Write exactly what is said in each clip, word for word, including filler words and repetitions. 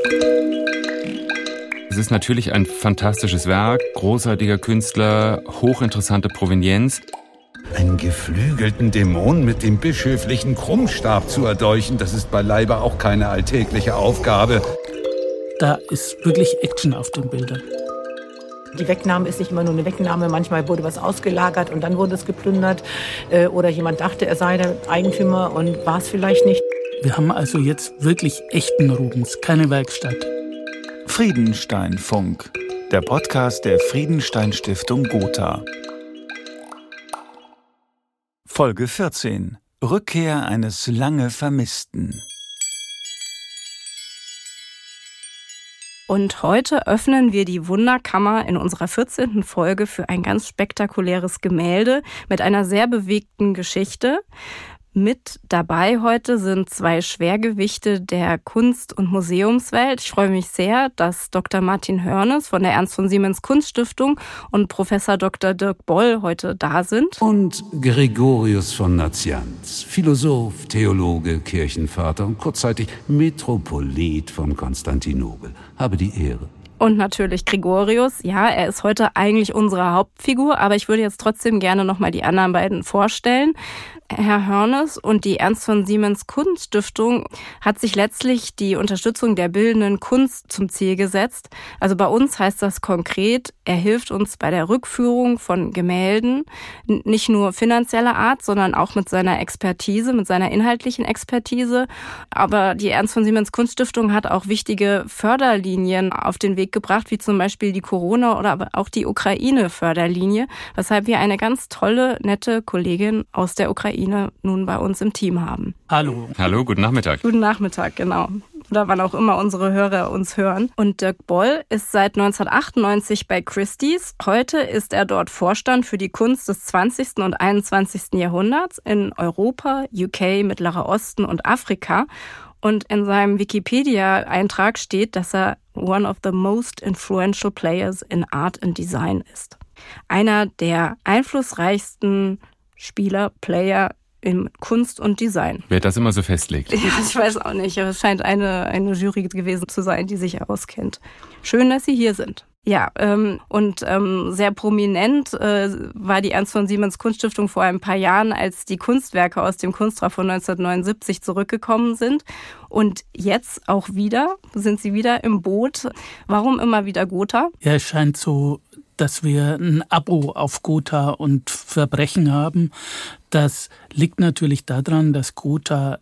Es ist natürlich ein fantastisches Werk, großartiger Künstler, hochinteressante Provenienz. Einen geflügelten Dämon mit dem bischöflichen Krummstab zu erdolchen, das ist beileibe auch keine alltägliche Aufgabe. Da ist wirklich Action auf den Bildern. Die Wegnahme ist nicht immer nur eine Wegnahme, manchmal wurde was ausgelagert und dann wurde es geplündert. Äh, oder jemand dachte, er sei der Eigentümer und war es vielleicht nicht. Wir haben also jetzt wirklich echten Rubens, keine Werkstatt. Friedenstein-Funk, der Podcast der Friedenstein-Stiftung Gotha. Folge vierzehn. Rückkehr eines lange Vermissten. Und heute öffnen wir die Wunderkammer in unserer vierzehnten Folge für ein ganz spektakuläres Gemälde mit einer sehr bewegten Geschichte. Mit dabei heute sind zwei Schwergewichte der Kunst- und Museumswelt. Ich freue mich sehr, dass Doktor Martin Hörnes von der Ernst von Siemens Kunststiftung und Professor Doktor Dirk Boll heute da sind. Und Gregorius von Nazianz, Philosoph, Theologe, Kirchenvater und kurzzeitig Metropolit von Konstantinopel. Habe die Ehre. Und natürlich Gregorius. Ja, er ist heute eigentlich unsere Hauptfigur, aber ich würde jetzt trotzdem gerne noch mal die anderen beiden vorstellen. Herr Hörnes und die Ernst von Siemens Kunststiftung hat sich letztlich die Unterstützung der bildenden Kunst zum Ziel gesetzt. Also bei uns heißt das konkret, er hilft uns bei der Rückführung von Gemälden, nicht nur finanzieller Art, sondern auch mit seiner Expertise, mit seiner inhaltlichen Expertise. Aber die Ernst von Siemens Kunststiftung hat auch wichtige Förderlinien auf den Weg gebracht, wie zum Beispiel die Corona- oder aber auch die Ukraine-Förderlinie, weshalb wir eine ganz tolle, nette Kollegin aus der Ukraine nun bei uns im Team haben. Hallo. Hallo, guten Nachmittag. Guten Nachmittag, genau. Oder wann auch immer unsere Hörer uns hören. Und Dirk Boll ist seit neunzehnhundertachtundneunzig bei Christie's. Heute ist er dort Vorstand für die Kunst des zwanzigsten und einundzwanzigsten Jahrhunderts in Europa, U K, Mittlerer Osten und Afrika. Und in seinem Wikipedia-Eintrag steht, dass er one of the most influential players in art and design ist. Einer der einflussreichsten Spieler, Player in Kunst und Design. Wer das immer so festlegt. Ja, ich weiß auch nicht. Es scheint eine, eine Jury gewesen zu sein, die sich auskennt. Schön, dass Sie hier sind. Ja, ähm, und ähm, sehr prominent äh, war die Ernst von Siemens Kunststiftung vor ein paar Jahren, als die Kunstwerke aus dem Kunstrat von neunzehnhundertneunundsiebzig zurückgekommen sind. Und jetzt auch wieder, sind Sie wieder im Boot. Warum immer wieder Gotha? Ja, es scheint so, dass wir ein Abo auf Gotha und Verbrechen haben. Das liegt natürlich daran, dass Gotha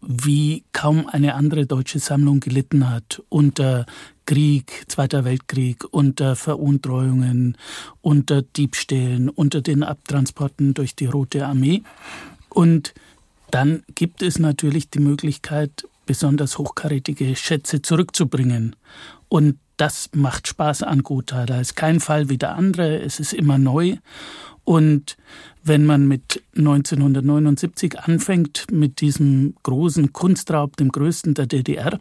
wie kaum eine andere deutsche Sammlung gelitten hat unter Krieg, Zweiter Weltkrieg, unter Veruntreuungen, unter Diebstählen, unter den Abtransporten durch die Rote Armee. Und dann gibt es natürlich die Möglichkeit, besonders hochkarätige Schätze zurückzubringen. Und das macht Spaß an Gotha. Da ist kein Fall wie der andere, es ist immer neu. Und wenn man mit neunzehnhundertneunundsiebzig anfängt, mit diesem großen Kunstraub, dem größten der D D R,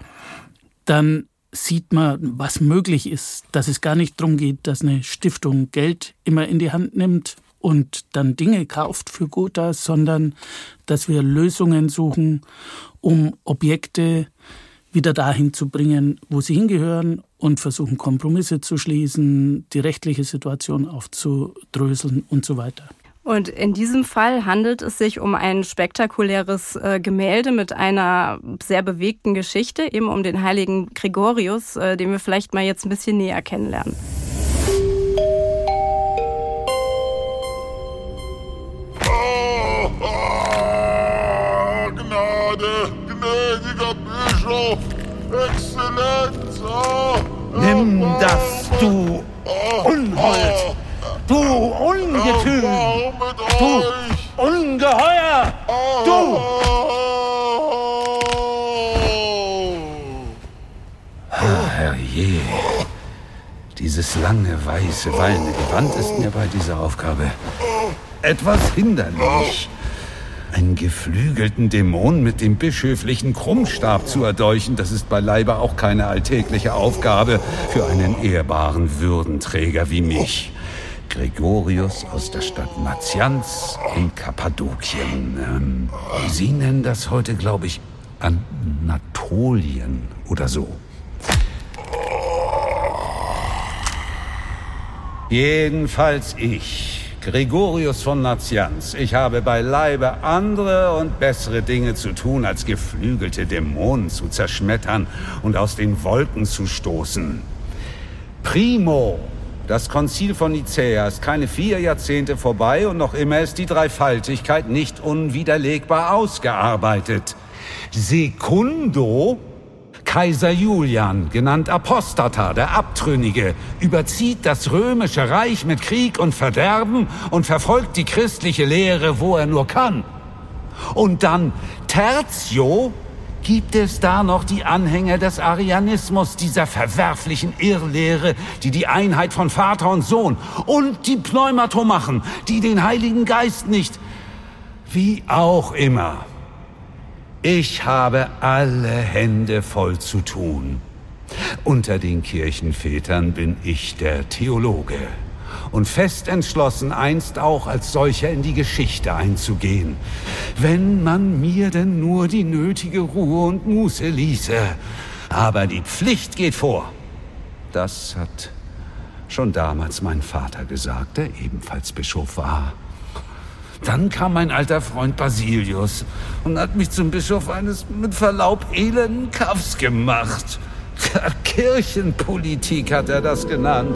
dann sieht man, was möglich ist, dass es gar nicht darum geht, dass eine Stiftung Geld immer in die Hand nimmt und dann Dinge kauft für Gotha, sondern dass wir Lösungen suchen, um Objekte wieder dahin zu bringen, wo sie hingehören und versuchen, Kompromisse zu schließen, die rechtliche Situation aufzudröseln und so weiter. Und in diesem Fall handelt es sich um ein spektakuläres äh, Gemälde mit einer sehr bewegten Geschichte, eben um den heiligen Gregorius, äh, den wir vielleicht mal jetzt ein bisschen näher kennenlernen. Oh, oh, Gnade, gnädiger Bischof, Exzellenz. Oh, Nimm das, du Unhold! Du Ungetüm! Du Ungeheuer! Du! Oh, Herrje! Dieses lange, weiße, wallende Gewand ist mir bei dieser Aufgabe etwas hinderlich. Einen geflügelten Dämon mit dem bischöflichen Krummstab zu erdolchen, das ist beileibe auch keine alltägliche Aufgabe für einen ehrbaren Würdenträger wie mich. Gregorius aus der Stadt Nazianz in Kappadokien. Ähm, Sie nennen das heute, glaube ich, Anatolien oder so. Jedenfalls ich, Gregorius von Nazianz. Ich habe beileibe andere und bessere Dinge zu tun, als geflügelte Dämonen zu zerschmettern und aus den Wolken zu stoßen. Primo, das Konzil von Nicäa ist keine vier Jahrzehnte vorbei und noch immer ist die Dreifaltigkeit nicht unwiderlegbar ausgearbeitet. Secundo, Kaiser Julian, genannt Apostata, der Abtrünnige, überzieht das römische Reich mit Krieg und Verderben und verfolgt die christliche Lehre, wo er nur kann. Und dann Tertio, gibt es da noch die Anhänger des Arianismus, dieser verwerflichen Irrlehre, die die Einheit von Vater und Sohn und die Pneumatomachen, die den Heiligen Geist nicht, wie auch immer. Ich habe alle Hände voll zu tun. Unter den Kirchenvätern bin ich der Theologe und fest entschlossen, einst auch als solcher in die Geschichte einzugehen, wenn man mir denn nur die nötige Ruhe und Muße ließe. Aber die Pflicht geht vor. Das hat schon damals mein Vater gesagt, der ebenfalls Bischof war. Dann kam mein alter Freund Basilius und hat mich zum Bischof eines, mit Verlaub, elenden Kaffs gemacht. Kirchenpolitik hat er das genannt.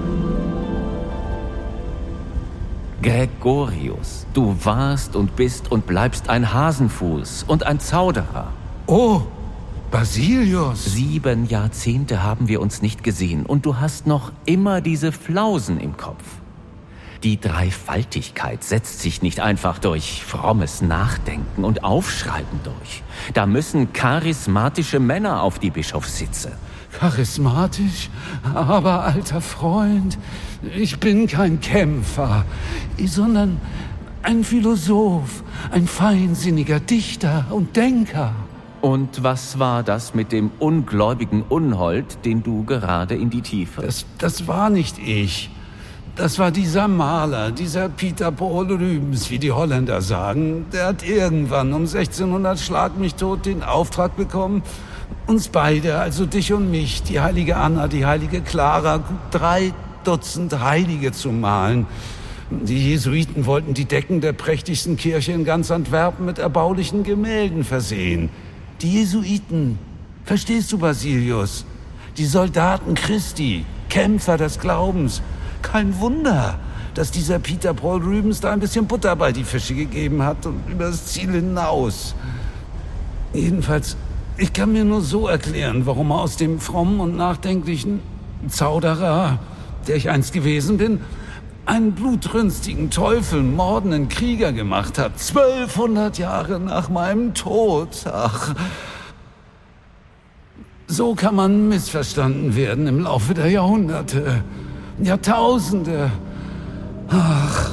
Gregorius, du warst und bist und bleibst ein Hasenfuß und ein Zauderer. Oh, Basilius. Sieben Jahrzehnte haben wir uns nicht gesehen und du hast noch immer diese Flausen im Kopf. Die Dreifaltigkeit setzt sich nicht einfach durch frommes Nachdenken und Aufschreiben durch. Da müssen charismatische Männer auf die Bischofssitze. Charismatisch? Aber, alter Freund, ich bin kein Kämpfer, sondern ein Philosoph, ein feinsinniger Dichter und Denker. Und was war das mit dem ungläubigen Unhold, den du gerade in die Tiefe... Das, das war nicht ich. Das war dieser Maler, dieser Pieter Paul Rubens, wie die Holländer sagen. Der hat irgendwann um sechzehnhundert Schlag mich tot den Auftrag bekommen, uns beide, also dich und mich, die heilige Anna, die heilige Clara, drei Dutzend Heilige zu malen. Die Jesuiten wollten die Decken der prächtigsten Kirche in ganz Antwerpen mit erbaulichen Gemälden versehen. Die Jesuiten, verstehst du, Basilius? Die Soldaten Christi, Kämpfer des Glaubens. Kein Wunder, dass dieser Pieter Paul Rubens da ein bisschen Butter bei die Fische gegeben hat und über das Ziel hinaus. Jedenfalls, ich kann mir nur so erklären, warum er aus dem frommen und nachdenklichen Zauderer, der ich einst gewesen bin, einen blutrünstigen, Teufel, mordenden Krieger gemacht hat. Zwölfhundert Jahre nach meinem Tod. Ach, so kann man missverstanden werden im Laufe der Jahrhunderte. Jahrtausende. Ach.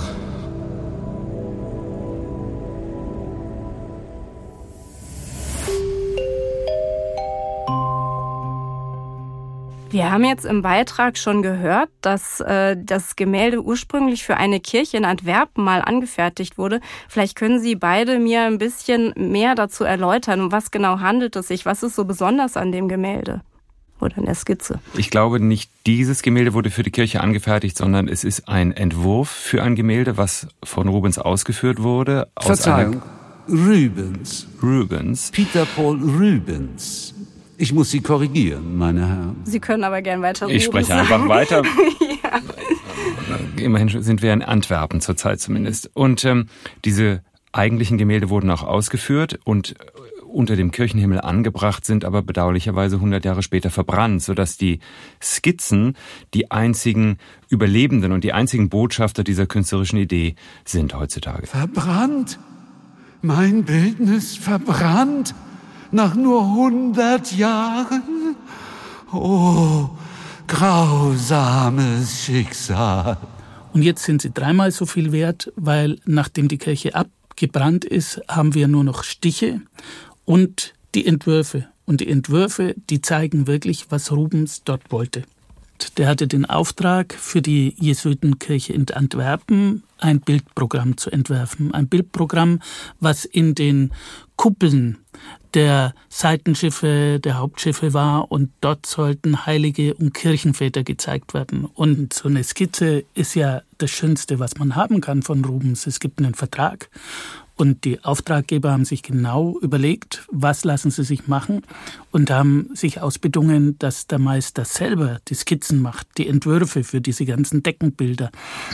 Wir haben jetzt im Beitrag schon gehört, dass äh, das Gemälde ursprünglich für eine Kirche in Antwerpen mal angefertigt wurde. Vielleicht können Sie beide mir ein bisschen mehr dazu erläutern, um was genau handelt es sich? Was ist so besonders an dem Gemälde oder an der Skizze? Ich glaube, nicht dieses Gemälde wurde für die Kirche angefertigt, sondern es ist ein Entwurf für ein Gemälde, was von Rubens ausgeführt wurde. Aus Verzeihung, Rubens. Rubens. Pieter Paul Rubens. Ich muss Sie korrigieren, meine Herren. Sie können aber gern weiter Ich spreche sagen. einfach weiter. Ja. Immerhin sind wir in Antwerpen zurzeit zumindest. Und ähm, diese eigentlichen Gemälde wurden auch ausgeführt und unter dem Kirchenhimmel angebracht, sind aber bedauerlicherweise hundert Jahre später verbrannt, sodass die Skizzen die einzigen Überlebenden und die einzigen Botschafter dieser künstlerischen Idee sind heutzutage. Verbrannt? Mein Bildnis verbrannt? Nach nur hundert Jahren? Oh, grausames Schicksal. Und jetzt sind sie dreimal so viel wert, weil nachdem die Kirche abgebrannt ist, haben wir nur noch Stiche und die Entwürfe. Und die Entwürfe, die zeigen wirklich, was Rubens dort wollte. Der hatte den Auftrag, für die Jesuitenkirche in Antwerpen ein Bildprogramm zu entwerfen. Ein Bildprogramm, was in den Kuppeln der Seitenschiffe, der Hauptschiffe war und dort sollten Heilige und Kirchenväter gezeigt werden. Und so eine Skizze ist ja das Schönste, was man haben kann von Rubens. Es gibt einen Vertrag und die Auftraggeber haben sich genau überlegt, was lassen sie sich machen und haben sich ausbedungen, dass der Meister selber die Skizzen macht, die Entwürfe für diese ganzen Deckenbilder.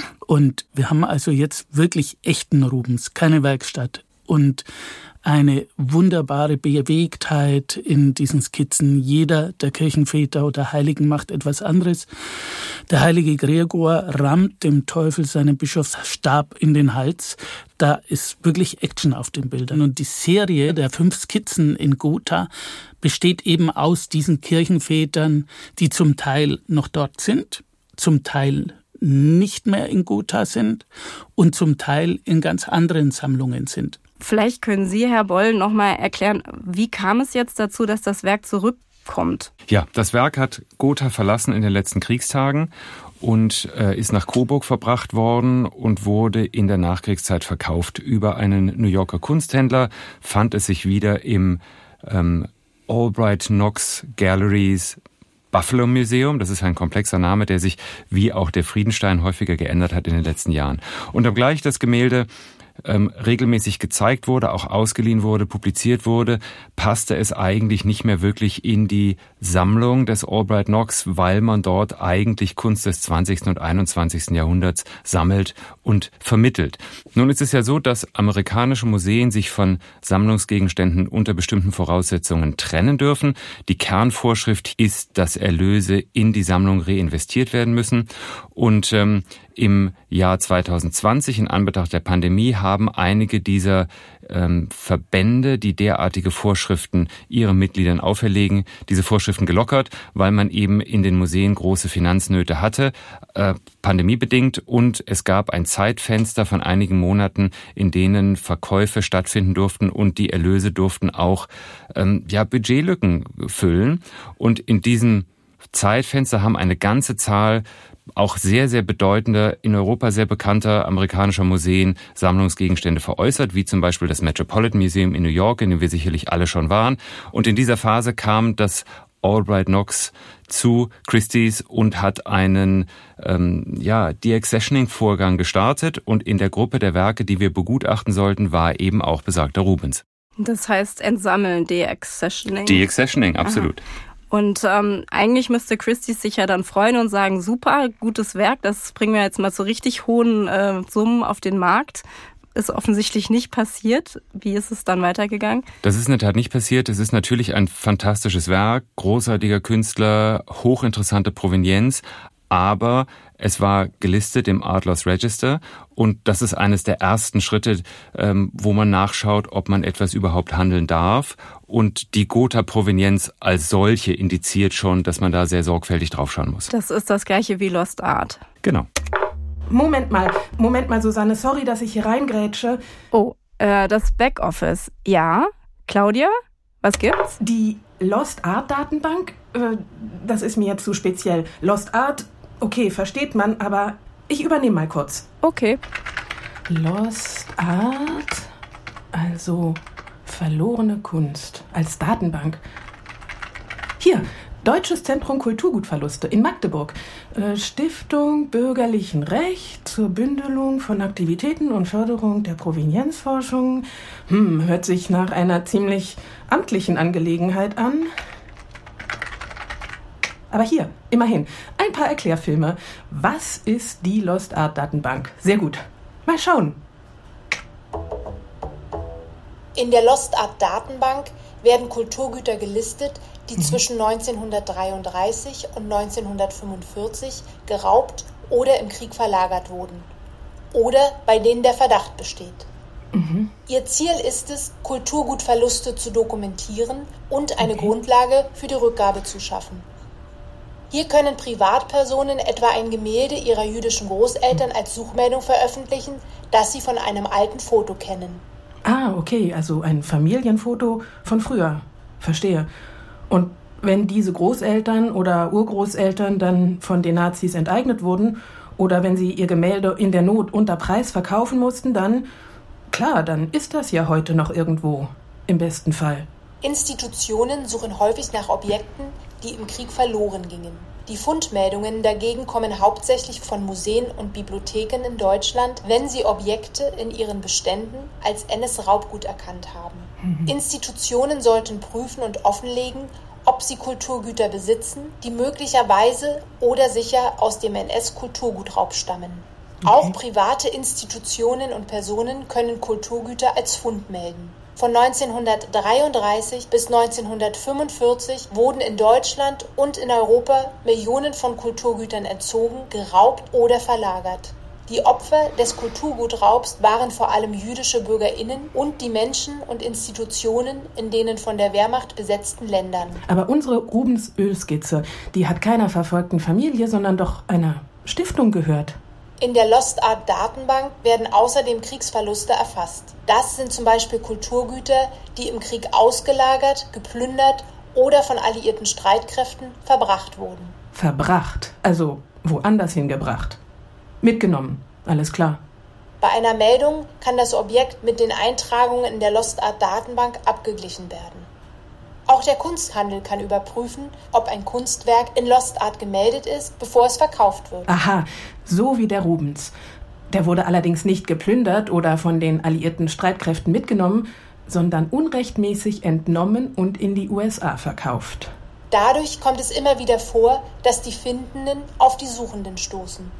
Und wir haben also jetzt wirklich echten Rubens, keine Werkstatt. Und eine wunderbare Bewegtheit in diesen Skizzen. Jeder der Kirchenväter oder Heiligen macht etwas anderes. Der heilige Gregor rammt dem Teufel seinen Bischofsstab in den Hals. Da ist wirklich Action auf den Bildern. Und die Serie der fünf Skizzen in Gotha besteht eben aus diesen Kirchenvätern, die zum Teil noch dort sind, zum Teil nicht mehr in Gotha sind und zum Teil in ganz anderen Sammlungen sind. Vielleicht können Sie, Herr Boll, noch mal erklären, wie kam es jetzt dazu, dass das Werk zurückkommt? Ja, das Werk hat Gotha verlassen in den letzten Kriegstagen und äh, ist nach Coburg verbracht worden und wurde in der Nachkriegszeit verkauft. Über einen New Yorker Kunsthändler fand es sich wieder im ähm, Albright Knox Galleries Buffalo Museum. Das ist ein komplexer Name, der sich wie auch der Friedenstein häufiger geändert hat in den letzten Jahren. Und obgleich das Gemälde ähm, regelmäßig gezeigt wurde, auch ausgeliehen wurde, publiziert wurde, passte es eigentlich nicht mehr wirklich in die Sammlung des Albright Knox, weil man dort eigentlich Kunst des zwanzigsten und einundzwanzigsten Jahrhunderts sammelt und vermittelt. Nun ist es ja so, dass amerikanische Museen sich von Sammlungsgegenständen unter bestimmten Voraussetzungen trennen dürfen. Die Kernvorschrift ist, dass Erlöse in die Sammlung reinvestiert werden müssen. Und ähm, im Jahr zweitausendzwanzig, in Anbetracht der Pandemie, haben einige dieser ähm, Verbände, die derartige Vorschriften ihren Mitgliedern auferlegen, diese Vorschriften gelockert, weil man eben in den Museen große Finanznöte hatte, äh, pandemiebedingt, und es gab ein Zeitfenster von einigen Monaten, in denen Verkäufe stattfinden durften und die Erlöse durften auch ähm, ja, Budgetlücken füllen. Und in diesem Zeitfenster haben eine ganze Zahl auch sehr, sehr bedeutender, in Europa sehr bekannter amerikanischer Museen Sammlungsgegenstände veräußert, wie zum Beispiel das Metropolitan Museum in New York, in dem wir sicherlich alle schon waren. Und in dieser Phase kam das Albright Knox zu Christie's und hat einen ähm, ja, Deaccessioning-Vorgang gestartet. Und in der Gruppe der Werke, die wir begutachten sollten, war eben auch besagter Rubens. Das heißt entsammeln, Deaccessioning. Deaccessioning, absolut. Aha. Und ähm, eigentlich müsste Christie's sich ja dann freuen und sagen, super, gutes Werk, das bringen wir jetzt mal zu richtig hohen äh, Summen auf den Markt. Ist offensichtlich nicht passiert. Wie ist es dann weitergegangen? Das ist in der Tat nicht passiert. Es ist natürlich ein fantastisches Werk, großartiger Künstler, hochinteressante Provenienz, aber es war gelistet im Art Loss Register und das ist eines der ersten Schritte, ähm, wo man nachschaut, ob man etwas überhaupt handeln darf. Und die Gotha-Provenienz als solche indiziert schon, dass man da sehr sorgfältig draufschauen muss. Das ist das Gleiche wie Lost Art. Genau. Moment mal, Moment mal, Susanne, sorry, dass ich hier reingrätsche. Oh, äh, das Backoffice. Ja, Claudia, was gibt's? Die Lost Art Datenbank? Äh, das ist mir jetzt zu speziell. Lost Art, okay, versteht man, aber ich übernehme mal kurz. Okay. Lost Art, also verlorene Kunst als Datenbank. Hier, Deutsches Zentrum Kulturgutverluste in Magdeburg. Äh, Stiftung bürgerlichen Recht zur Bündelung von Aktivitäten und Förderung der Provenienzforschung. Hm, hört sich nach einer ziemlich amtlichen Angelegenheit an. Aber hier, immerhin, ein paar Erklärfilme. Was ist die Lost Art Datenbank? Sehr gut. Mal schauen. In der Lost Art Datenbank werden Kulturgüter gelistet, die mhm. zwischen neunzehnhundertdreiunddreißig und neunzehnhundertfünfundvierzig geraubt oder im Krieg verlagert wurden oder bei denen der Verdacht besteht. Mhm. Ihr Ziel ist es, Kulturgutverluste zu dokumentieren und eine okay. Grundlage für die Rückgabe zu schaffen. Hier können Privatpersonen etwa ein Gemälde ihrer jüdischen Großeltern als Suchmeldung veröffentlichen, das sie von einem alten Foto kennen. Ah, okay, also ein Familienfoto von früher. Verstehe. Und wenn diese Großeltern oder Urgroßeltern dann von den Nazis enteignet wurden oder wenn sie ihr Gemälde in der Not unter Preis verkaufen mussten, dann, klar, dann ist das ja heute noch irgendwo, im besten Fall. Institutionen suchen häufig nach Objekten, die im Krieg verloren gingen. Die Fundmeldungen dagegen kommen hauptsächlich von Museen und Bibliotheken in Deutschland, wenn sie Objekte in ihren Beständen als N S-Raubgut erkannt haben. Mhm. Institutionen sollten prüfen und offenlegen, ob sie Kulturgüter besitzen, die möglicherweise oder sicher aus dem N S-Kulturgutraub stammen. Okay. Auch private Institutionen und Personen können Kulturgüter als Fund melden. Von neunzehnhundertdreiunddreißig bis neunzehnhundertfünfundvierzig wurden in Deutschland und in Europa Millionen von Kulturgütern entzogen, geraubt oder verlagert. Die Opfer des Kulturgutraubs waren vor allem jüdische BürgerInnen und die Menschen und Institutionen in denen von der Wehrmacht besetzten Ländern. Aber unsere Rubens-Ölskizze, die hat keiner verfolgten Familie, sondern doch einer Stiftung gehört. In der Lost Art Datenbank werden außerdem Kriegsverluste erfasst. Das sind zum Beispiel Kulturgüter, die im Krieg ausgelagert, geplündert oder von alliierten Streitkräften verbracht wurden. Verbracht? Also woanders hingebracht? Mitgenommen, alles klar. Bei einer Meldung kann das Objekt mit den Eintragungen in der Lost Art Datenbank abgeglichen werden. Auch der Kunsthandel kann überprüfen, ob ein Kunstwerk in Lost Art gemeldet ist, bevor es verkauft wird. Aha, so wie der Rubens. Der wurde allerdings nicht geplündert oder von den alliierten Streitkräften mitgenommen, sondern unrechtmäßig entnommen und in die U S A verkauft. Dadurch kommt es immer wieder vor, dass die Findenden auf die Suchenden stoßen.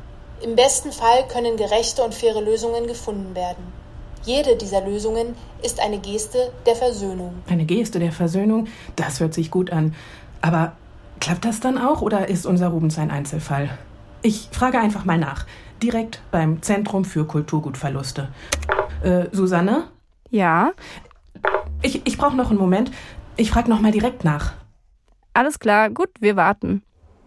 Im besten Fall können gerechte und faire Lösungen gefunden werden. Jede dieser Lösungen ist eine Geste der Versöhnung. Eine Geste der Versöhnung? Das hört sich gut an. Aber klappt das dann auch oder ist unser Rubens ein Einzelfall? Ich frage einfach mal nach. Direkt beim Zentrum für Kulturgutverluste. Äh, Susanne? Ja? Ich, ich brauche noch einen Moment. Ich frage noch mal direkt nach. Alles klar, gut, wir warten.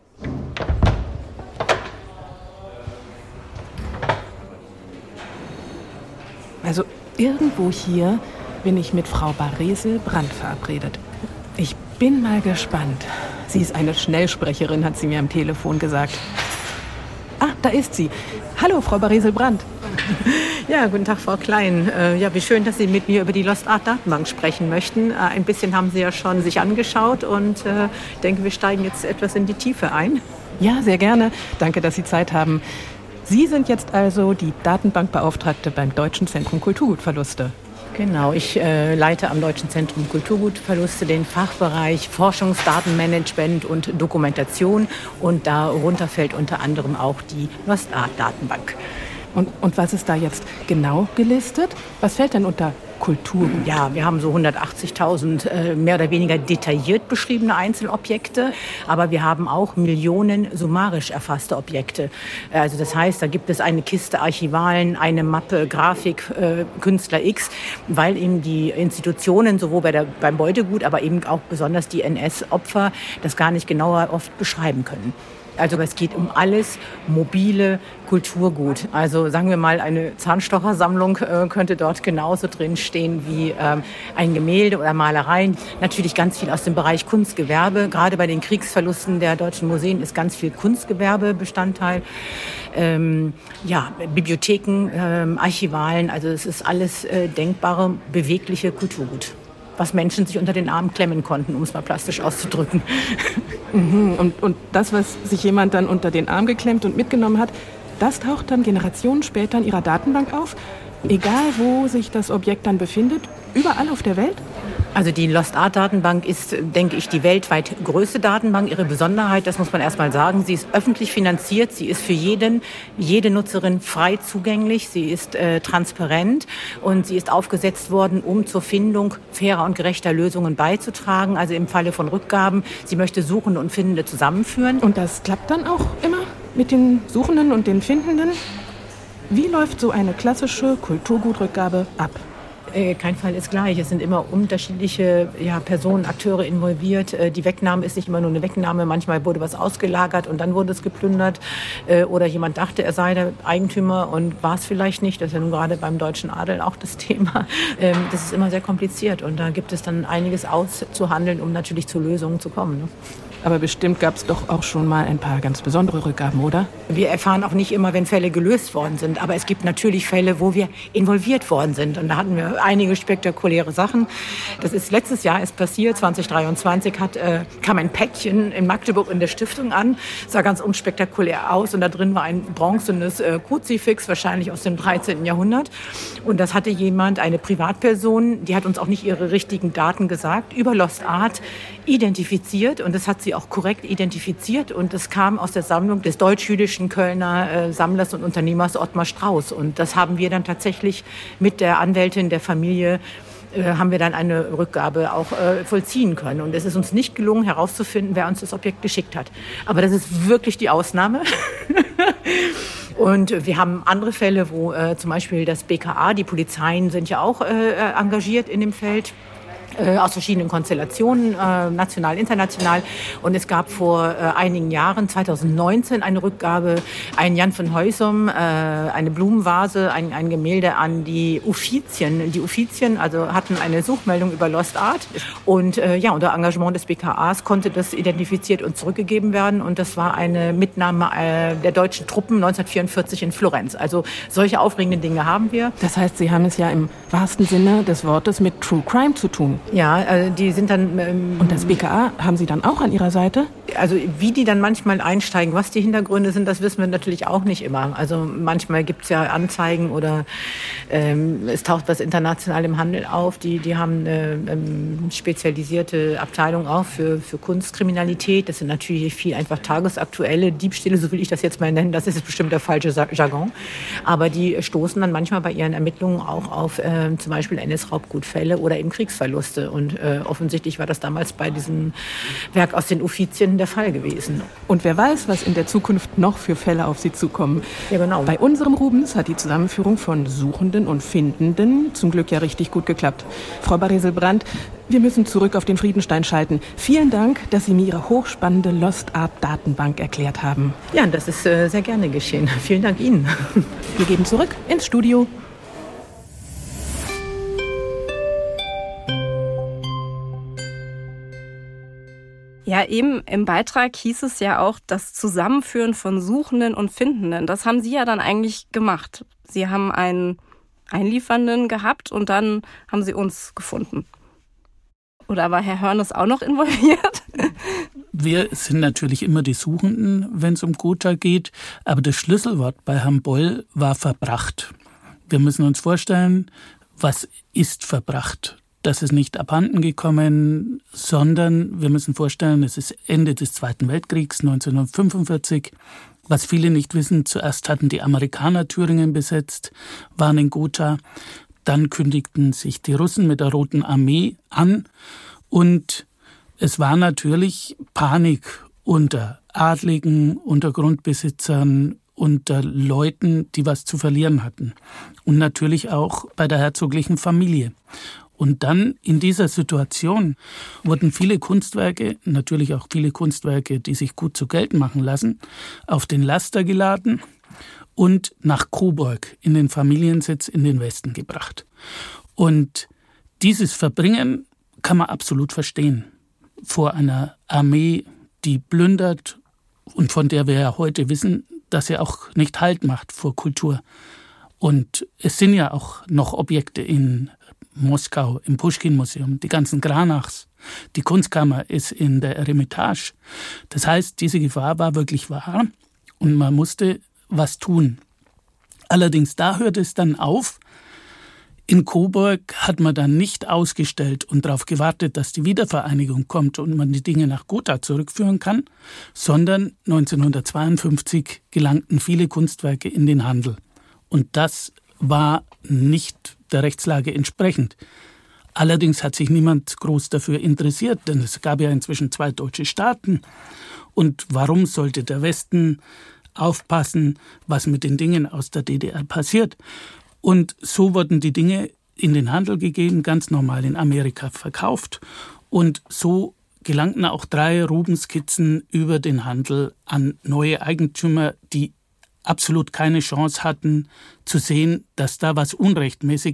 Also irgendwo hier bin ich mit Frau Baresel Brandt verabredet. Ich bin mal gespannt. Sie ist eine Schnellsprecherin, hat sie mir am Telefon gesagt. Ah, da ist sie. Hallo, Frau Baresel Brandt. Ja, guten Tag, Frau Klein. Äh, ja, wie schön, dass Sie mit mir über die Lost Art Datenbank sprechen möchten. Äh, ein bisschen haben Sie ja schon sich angeschaut und äh, ich denke, wir steigen jetzt etwas in die Tiefe ein. Ja, sehr gerne. Danke, dass Sie Zeit haben. Sie sind jetzt also die Datenbankbeauftragte beim Deutschen Zentrum Kulturgutverluste. Genau, ich äh, leite am Deutschen Zentrum Kulturgutverluste den Fachbereich Forschungsdatenmanagement und Dokumentation und darunter fällt unter anderem auch die Lost Art Datenbank. Und, und was ist da jetzt genau gelistet? Was fällt denn unter Kulturgut? Ja, wir haben so hundertachtzigtausend äh, mehr oder weniger detailliert beschriebene Einzelobjekte, aber wir haben auch Millionen summarisch erfasste Objekte. Also das heißt, da gibt es eine Kiste Archivalen, eine Mappe Grafik äh, Künstler X, weil eben die Institutionen sowohl bei der, beim Beutegut, aber eben auch besonders die N S-Opfer das gar nicht genauer oft beschreiben können. Also es geht um alles mobile Kulturgut. Also sagen wir mal, eine Zahnstochersammlung äh, könnte dort genauso drin stehen wie ähm, ein Gemälde oder Malereien. Natürlich ganz viel aus dem Bereich Kunstgewerbe. Gerade bei den Kriegsverlusten der deutschen Museen ist ganz viel Kunstgewerbe Bestandteil. Ähm, ja, Bibliotheken, ähm, Archivalen, also es ist alles äh, denkbare, bewegliche Kulturgut, was Menschen sich unter den Arm klemmen konnten, um es mal plastisch auszudrücken. Mhm. Und, und das, was sich jemand dann unter den Arm geklemmt und mitgenommen hat, das taucht dann Generationen später in ihrer Datenbank auf? Egal, wo sich das Objekt dann befindet? Überall auf der Welt? Also die Lost Art Datenbank ist, denke ich, die weltweit größte Datenbank. Ihre Besonderheit, das muss man erst mal sagen, sie ist öffentlich finanziert, sie ist für jeden, jede Nutzerin frei zugänglich, sie ist äh, transparent und sie ist aufgesetzt worden, um zur Findung fairer und gerechter Lösungen beizutragen. Also im Falle von Rückgaben, sie möchte Suchende und Findende zusammenführen. Und das klappt dann auch immer mit den Suchenden und den Findenden? Wie läuft so eine klassische Kulturgutrückgabe ab? Kein Fall ist gleich. Es sind immer unterschiedliche ja, Personen, Akteure involviert. Die Wegnahme ist nicht immer nur eine Wegnahme. Manchmal wurde was ausgelagert und dann wurde es geplündert. Oder jemand dachte, er sei der Eigentümer und war es vielleicht nicht. Das ist ja nun gerade beim deutschen Adel auch das Thema. Das ist immer sehr kompliziert und da gibt es dann einiges auszuhandeln, um natürlich zu Lösungen zu kommen. Ne? Aber bestimmt gab es doch auch schon mal ein paar ganz besondere Rückgaben, oder? Wir erfahren auch nicht immer, wenn Fälle gelöst worden sind. Aber es gibt natürlich Fälle, wo wir involviert worden sind. Und da hatten wir einige spektakuläre Sachen. Das ist letztes Jahr ist passiert, zwanzig dreiundzwanzig hat, äh, kam ein Päckchen in Magdeburg in der Stiftung an. Sah ganz unspektakulär aus. Und da drin war ein bronzenes äh, Kruzifix, wahrscheinlich aus dem dreizehnten Jahrhundert. Und das hatte jemand, eine Privatperson, die hat uns auch nicht ihre richtigen Daten gesagt, über Lost Art identifiziert. Und das hat sie auch korrekt identifiziert. Und das kam aus der Sammlung des deutsch-jüdischen Kölner äh, Sammlers und Unternehmers Ottmar Strauß. Und das haben wir dann tatsächlich mit der Anwältin der Familie äh, haben wir dann eine Rückgabe auch äh, vollziehen können. Und es ist uns nicht gelungen, herauszufinden, wer uns das Objekt geschickt hat. Aber das ist wirklich die Ausnahme. Und wir haben andere Fälle, wo äh, zum Beispiel das B K A, die Polizeien sind ja auch äh, engagiert in dem Feld. Äh, aus verschiedenen Konstellationen, äh, national, international. Und es gab vor äh, einigen Jahren, zwanzig neunzehn, eine Rückgabe, ein Jan van Huysum, äh, eine Blumenvase, ein, ein Gemälde an die Uffizien. Die Uffizien also hatten eine Suchmeldung über Lost Art. Und äh, ja, unter Engagement des B K As konnte das identifiziert und zurückgegeben werden. Und das war eine Mitnahme äh, der deutschen Truppen neunzehnhundertvierundvierzig in Florenz. Also solche aufregenden Dinge haben wir. Das heißt, Sie haben es ja im wahrsten Sinne des Wortes mit True Crime zu tun. Ja, also die sind dann... Ähm, und das B K A haben Sie dann auch an Ihrer Seite? Also wie die dann manchmal einsteigen, was die Hintergründe sind, das wissen wir natürlich auch nicht immer. Also manchmal gibt es ja Anzeigen oder ähm, es taucht was international im Handel auf. Die, die haben eine ähm, spezialisierte Abteilung auch für, für Kunstkriminalität. Das sind natürlich viel einfach tagesaktuelle Diebstähle, so will ich das jetzt mal nennen. Das ist bestimmt der falsche Jargon. Aber die stoßen dann manchmal bei ihren Ermittlungen auch auf äh, zum Beispiel N S-Raubgutfälle oder eben Kriegsverluste. Und äh, offensichtlich war das damals bei diesem Werk aus den Uffizien der Fall gewesen. Und wer weiß, was in der Zukunft noch für Fälle auf Sie zukommen. Ja, genau. Bei unserem Rubens hat die Zusammenführung von Suchenden und Findenden zum Glück ja richtig gut geklappt. Frau Baresel-Brandt, wir müssen zurück auf den Friedenstein schalten. Vielen Dank, dass Sie mir Ihre hochspannende Lost Art Datenbank erklärt haben. Ja, das ist äh, sehr gerne geschehen. Vielen Dank Ihnen. Wir geben zurück ins Studio. Ja, eben im Beitrag hieß es ja auch, das Zusammenführen von Suchenden und Findenden. Das haben Sie ja dann eigentlich gemacht. Sie haben einen Einliefernden gehabt und dann haben Sie uns gefunden. Oder war Herr Hörnes auch noch involviert? Wir sind natürlich immer die Suchenden, wenn es um Gotha geht. Aber das Schlüsselwort bei Herrn Boll war verbracht. Wir müssen uns vorstellen, was ist verbracht? Das ist nicht abhanden gekommen, sondern wir müssen vorstellen, es ist Ende des Zweiten Weltkriegs, neunzehnhundertfünfundvierzig. Was viele nicht wissen, zuerst hatten die Amerikaner Thüringen besetzt, waren in Gotha. Dann kündigten sich die Russen mit der Roten Armee an. Und es war natürlich Panik unter Adligen, unter Grundbesitzern, unter Leuten, die was zu verlieren hatten. Und natürlich auch bei der herzoglichen Familie. Und dann in dieser Situation wurden viele Kunstwerke, natürlich auch viele Kunstwerke, die sich gut zu Geld machen lassen, auf den Laster geladen und nach Coburg in den Familiensitz in den Westen gebracht. Und dieses Verbringen kann man absolut verstehen. Vor einer Armee, die plündert und von der wir ja heute wissen, dass sie auch nicht Halt macht vor Kultur. Und es sind ja auch noch Objekte in Moskau, im Puschkin-Museum, die ganzen Granachs. Die Kunstkammer ist in der Eremitage. Das heißt, diese Gefahr war wirklich wahr und man musste was tun. Allerdings, da hört es dann auf. In Coburg hat man dann nicht ausgestellt und darauf gewartet, dass die Wiedervereinigung kommt und man die Dinge nach Gotha zurückführen kann, sondern neunzehnhundertzweiundfünfzig gelangten viele Kunstwerke in den Handel. Und das war nicht der Rechtslage entsprechend. Allerdings hat sich niemand groß dafür interessiert, denn es gab ja inzwischen zwei deutsche Staaten. Und warum sollte der Westen aufpassen, was mit den Dingen aus der D D R passiert? Und so wurden die Dinge in den Handel gegeben, ganz normal in Amerika verkauft. Und so gelangten auch drei Rubens-Skizzen über den Handel an neue Eigentümer, die absolut keine Chance hatten, zu sehen, dass da was unrechtmäßig ist,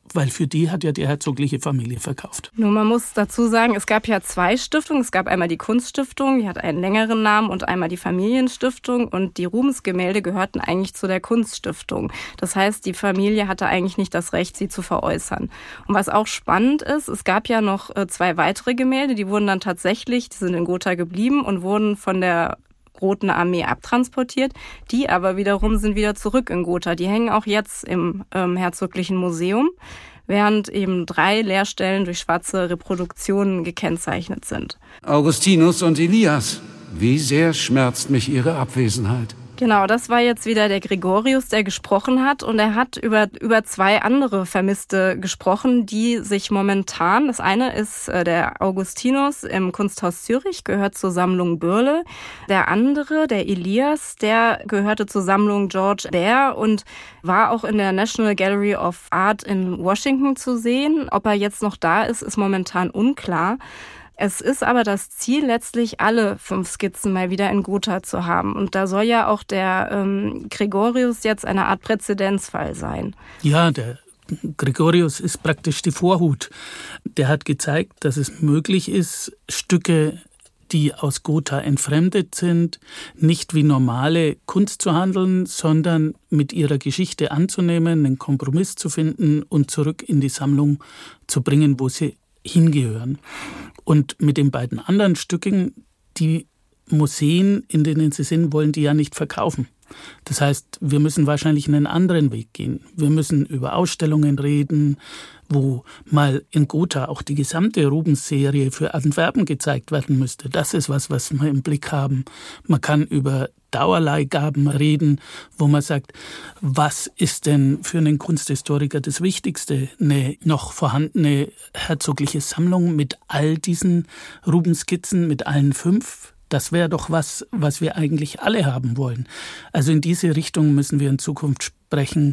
weil für die hat ja die herzogliche Familie verkauft. Nur man muss dazu sagen, es gab ja zwei Stiftungen. Es gab einmal die Kunststiftung, die hat einen längeren Namen, und einmal die Familienstiftung. Und die Rubens-Gemälde gehörten eigentlich zu der Kunststiftung. Das heißt, die Familie hatte eigentlich nicht das Recht, sie zu veräußern. Und was auch spannend ist, es gab ja noch zwei weitere Gemälde, die wurden dann tatsächlich, die sind in Gotha geblieben und wurden von der Roten Armee abtransportiert. Die aber wiederum sind wieder zurück in Gotha. Die hängen auch jetzt im ähm, Herzoglichen Museum, während eben drei Leerstellen durch schwarze Reproduktionen gekennzeichnet sind. Augustinus und Elias, wie sehr schmerzt mich Ihre Abwesenheit. Genau, das war jetzt wieder der Gregorius, der gesprochen hat. Und er hat über, über zwei andere Vermisste gesprochen, die sich momentan, das eine ist der Augustinus im Kunsthaus Zürich, gehört zur Sammlung Bürle. Der andere, der Elias, der gehörte zur Sammlung George Baer und war auch in der National Gallery of Art in Washington zu sehen. Ob er jetzt noch da ist, ist momentan unklar. Es ist aber das Ziel, letztlich alle fünf Skizzen mal wieder in Gotha zu haben. Und da soll ja auch der ähm, Gregorius jetzt eine Art Präzedenzfall sein. Ja, der Gregorius ist praktisch die Vorhut. Der hat gezeigt, dass es möglich ist, Stücke, die aus Gotha entfremdet sind, nicht wie normale Kunst zu handeln, sondern mit ihrer Geschichte anzunehmen, einen Kompromiss zu finden und zurück in die Sammlung zu bringen, wo sie hingehören. Und mit den beiden anderen Stücken, die Museen, in denen sie sind, wollen die ja nicht verkaufen. Das heißt, wir müssen wahrscheinlich einen anderen Weg gehen. Wir müssen über Ausstellungen reden, wo mal in Gotha auch die gesamte Rubens-Serie für Antwerpen gezeigt werden müsste. Das ist was, was wir im Blick haben. Man kann über Dauerleihgaben reden, wo man sagt, was ist denn für einen Kunsthistoriker das Wichtigste? Eine noch vorhandene herzogliche Sammlung mit all diesen Rubens-Skizzen, mit allen fünf? Das wäre doch was, was wir eigentlich alle haben wollen. Also in diese Richtung müssen wir in Zukunft sprechen.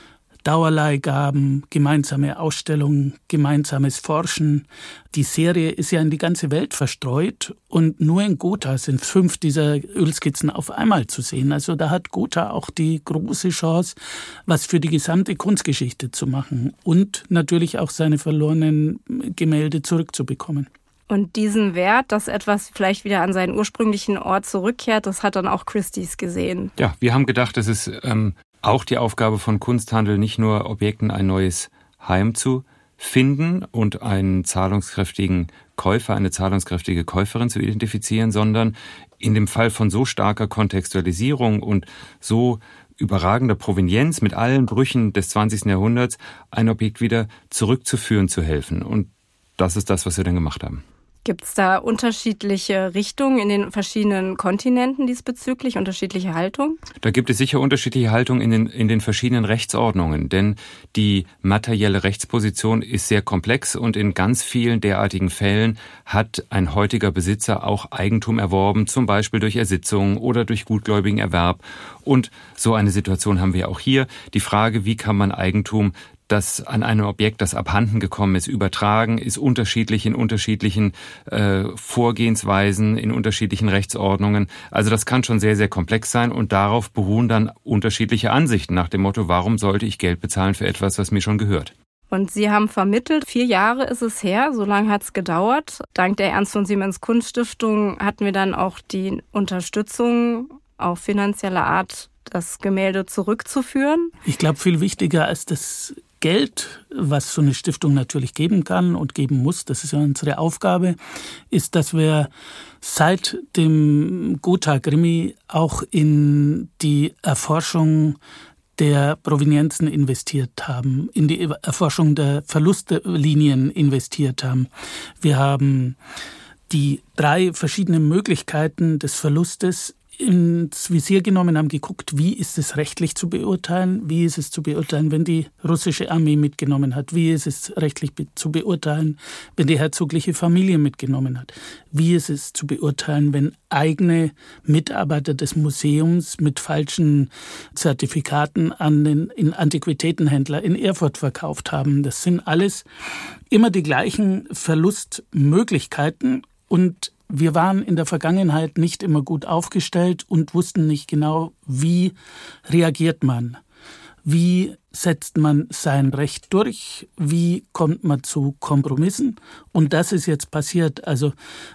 Dauerleihgaben, gemeinsame Ausstellungen, gemeinsames Forschen. Die Serie ist ja in die ganze Welt verstreut und nur in Gotha sind fünf dieser Ölskizzen auf einmal zu sehen. Also da hat Gotha auch die große Chance, was für die gesamte Kunstgeschichte zu machen und natürlich auch seine verlorenen Gemälde zurückzubekommen. Und diesen Wert, dass etwas vielleicht wieder an seinen ursprünglichen Ort zurückkehrt, das hat dann auch Christie's gesehen. Ja, wir haben gedacht, es ist ähm, auch die Aufgabe von Kunsthandel, nicht nur Objekten ein neues Heim zu finden und einen zahlungskräftigen Käufer, eine zahlungskräftige Käuferin zu identifizieren, sondern in dem Fall von so starker Kontextualisierung und so überragender Provenienz mit allen Brüchen des zwanzigsten Jahrhunderts ein Objekt wieder zurückzuführen zu helfen. Und das ist das, was wir dann gemacht haben. Gibt es da unterschiedliche Richtungen in den verschiedenen Kontinenten diesbezüglich, unterschiedliche Haltungen? Da gibt es sicher unterschiedliche Haltungen in den, in den verschiedenen Rechtsordnungen, denn die materielle Rechtsposition ist sehr komplex und in ganz vielen derartigen Fällen hat ein heutiger Besitzer auch Eigentum erworben, zum Beispiel durch Ersitzung oder durch gutgläubigen Erwerb. Und so eine Situation haben wir auch hier. Die Frage, wie kann man Eigentum, das an einem Objekt, das abhanden gekommen ist, übertragen, ist unterschiedlich in unterschiedlichen äh, Vorgehensweisen, in unterschiedlichen Rechtsordnungen. Also das kann schon sehr, sehr komplex sein und darauf beruhen dann unterschiedliche Ansichten nach dem Motto, warum sollte ich Geld bezahlen für etwas, was mir schon gehört? Und Sie haben vermittelt, vier Jahre ist es her, so lange hat es gedauert. Dank der Ernst von Siemens Kunststiftung hatten wir dann auch die Unterstützung auf finanzielle Art, das Gemälde zurückzuführen. Ich glaube, viel wichtiger als das Geld, was so eine Stiftung natürlich geben kann und geben muss, das ist ja unsere Aufgabe, ist, dass wir seit dem Gotha-Krimi auch in die Erforschung der Provenienzen investiert haben, in die Erforschung der Verlustlinien investiert haben. Wir haben die drei verschiedenen Möglichkeiten des Verlustes ins Visier genommen, haben geguckt, wie ist es rechtlich zu beurteilen, wie ist es zu beurteilen, wenn die russische Armee mitgenommen hat, wie ist es rechtlich zu beurteilen, wenn die herzogliche Familie mitgenommen hat, wie ist es zu beurteilen, wenn eigene Mitarbeiter des Museums mit falschen Zertifikaten an den in Antiquitätenhändler in Erfurt verkauft haben. Das sind alles immer die gleichen Verlustmöglichkeiten und wir waren in der Vergangenheit nicht immer gut aufgestellt und wussten nicht genau, wie reagiert man. Wie setzt man sein Recht durch? Wie kommt man zu Kompromissen? Und das ist jetzt passiert. Also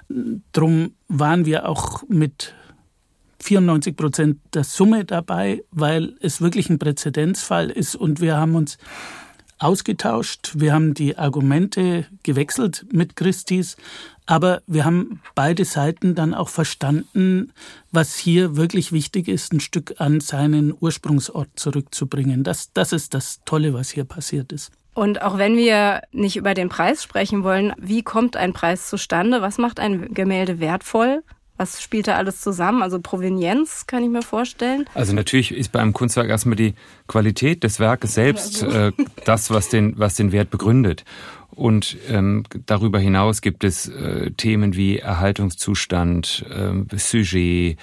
drum waren wir auch mit vierundneunzig Prozent der Summe dabei, weil es wirklich ein Präzedenzfall ist und wir haben uns ausgetauscht, wir haben die Argumente gewechselt mit Christie's, aber wir haben beide Seiten dann auch verstanden, was hier wirklich wichtig ist, ein Stück an seinen Ursprungsort zurückzubringen. Das, das ist das Tolle, was hier passiert ist. Und auch wenn wir nicht über den Preis sprechen wollen, wie kommt ein Preis zustande? Was macht ein Gemälde wertvoll? Was spielt da alles zusammen? Also Provenienz kann ich mir vorstellen. Also natürlich ist bei einem Kunstwerk erstmal die Qualität des Werkes selbst äh, das, was den, was den Wert begründet. Und ähm, darüber hinaus gibt es äh, Themen wie Erhaltungszustand, äh, Sujet,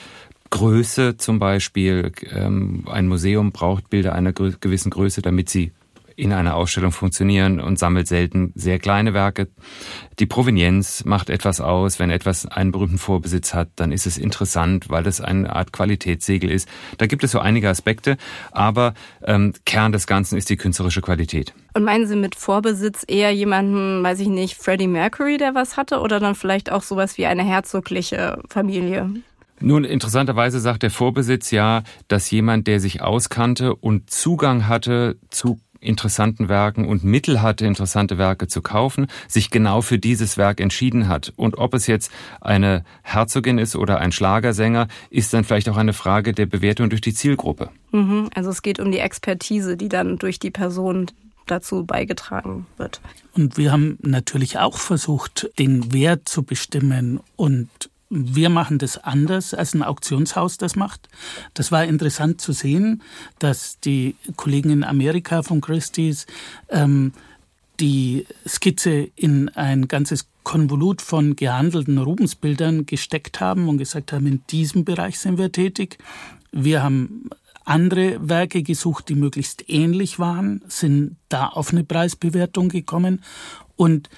Größe zum Beispiel. Ähm, ein Museum braucht Bilder einer grö- gewissen Größe, damit sie in einer Ausstellung funktionieren und sammelt selten sehr kleine Werke. Die Provenienz macht etwas aus. Wenn etwas einen berühmten Vorbesitz hat, dann ist es interessant, weil das eine Art Qualitätssiegel ist. Da gibt es so einige Aspekte, aber ähm, Kern des Ganzen ist die künstlerische Qualität. Und meinen Sie mit Vorbesitz eher jemanden, weiß ich nicht, Freddie Mercury, der was hatte, oder dann vielleicht auch sowas wie eine herzogliche Familie? Nun, interessanterweise sagt der Vorbesitz ja, dass jemand, der sich auskannte und Zugang hatte zu interessanten Werken und Mittel hatte, interessante Werke zu kaufen, sich genau für dieses Werk entschieden hat. Und ob es jetzt eine Herzogin ist oder ein Schlagersänger, ist dann vielleicht auch eine Frage der Bewertung durch die Zielgruppe. Mhm, also es geht um die Expertise, die dann durch die Person dazu beigetragen wird. Und wir haben natürlich auch versucht, den Wert zu bestimmen, und wir machen das anders, als ein Auktionshaus das macht. Das war interessant zu sehen, dass die Kollegen in Amerika von Christie's ähm, die Skizze in ein ganzes Konvolut von gehandelten Rubensbildern gesteckt haben und gesagt haben, in diesem Bereich sind wir tätig. Wir haben andere Werke gesucht, die möglichst ähnlich waren, sind da auf eine Preisbewertung gekommen. Und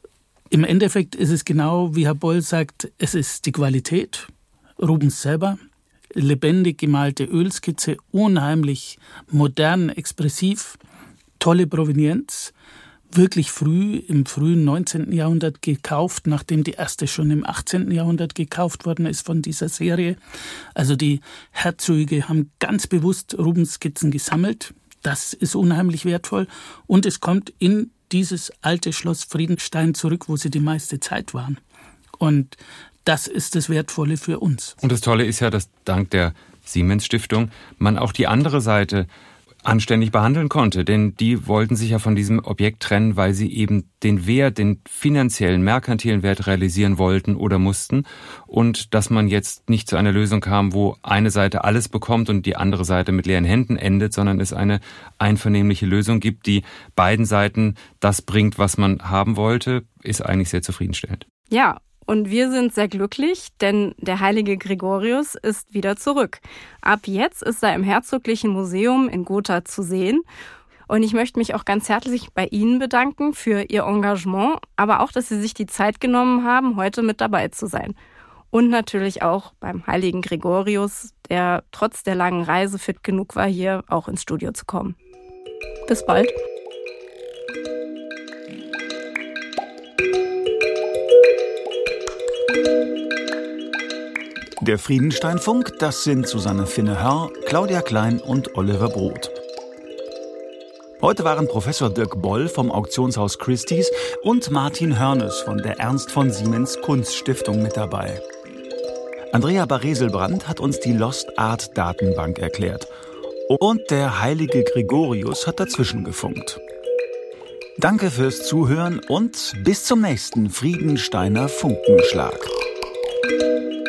im Endeffekt ist es genau, wie Herr Boll sagt, es ist die Qualität, Rubens selber, lebendig gemalte Ölskizze, unheimlich modern, expressiv, tolle Provenienz, wirklich früh, im frühen neunzehnten Jahrhundert gekauft, nachdem die erste schon im achtzehnten Jahrhundert gekauft worden ist von dieser Serie. Also die Herzöge haben ganz bewusst Rubens Skizzen gesammelt. Das ist unheimlich wertvoll und es kommt in dieses alte Schloss Friedenstein zurück, wo sie die meiste Zeit waren. Und das ist das Wertvolle für uns. Und das Tolle ist ja, dass dank der Siemens Stiftung man auch die andere Seite anständig behandeln konnte. Denn die wollten sich ja von diesem Objekt trennen, weil sie eben den Wert, den finanziellen, merkantilen Wert realisieren wollten oder mussten. Und dass man jetzt nicht zu einer Lösung kam, wo eine Seite alles bekommt und die andere Seite mit leeren Händen endet, sondern es eine einvernehmliche Lösung gibt, die beiden Seiten das bringt, was man haben wollte, ist eigentlich sehr zufriedenstellend. Ja. Und wir sind sehr glücklich, denn der heilige Gregorius ist wieder zurück. Ab jetzt ist er im Herzoglichen Museum in Gotha zu sehen. Und ich möchte mich auch ganz herzlich bei Ihnen bedanken für Ihr Engagement, aber auch, dass Sie sich die Zeit genommen haben, heute mit dabei zu sein. Und natürlich auch beim heiligen Gregorius, der trotz der langen Reise fit genug war, hier auch ins Studio zu kommen. Bis bald. Der Friedenstein-Funk, das sind Susanne Finne-Hörr, Claudia Klein und Oliver Brot. Heute waren Professor Dirk Boll vom Auktionshaus Christie's und Martin Hörnes von der Ernst von Siemens Kunststiftung mit dabei. Andrea Bareselbrand hat uns die Lost Art Datenbank erklärt. Und der heilige Gregorius hat dazwischen gefunkt. Danke fürs Zuhören und bis zum nächsten Friedensteiner Funkenschlag.